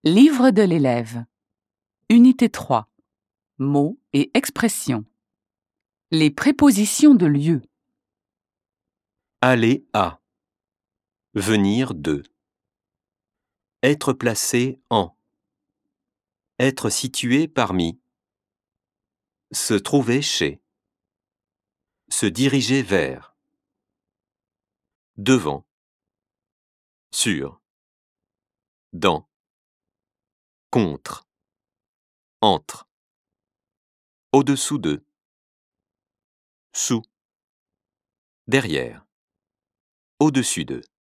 Livre de l'élève. Unité 3. Mots et expressions. Les prépositions de lieu. Aller à. Venir de. Être placé en. Être situé parmi. Se trouver chez. Se diriger vers. Devant. Sur. Dans. Contre. Entre. Au-dessous de. Sous. Derrière. Au-dessus de.